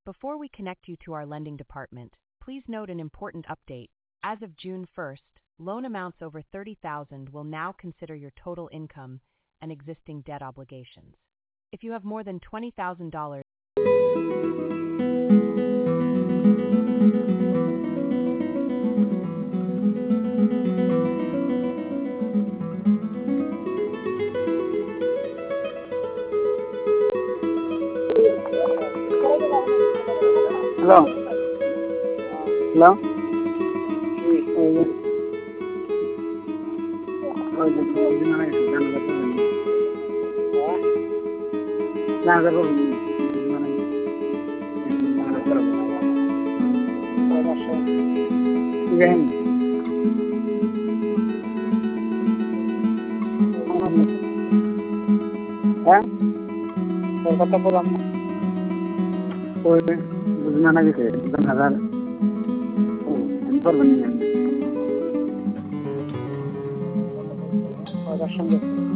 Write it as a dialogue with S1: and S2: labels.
S1: Before we connect you to our lending department, please note an important update. As of June 1st, loan amounts over $30,000 will now consider your total income and existing debt obligations. If you have more than $20,000,
S2: Hello. Hello. Kata pulang. Bagaimana gitu ya? Bukan ada. Informasi. Ada sungguh.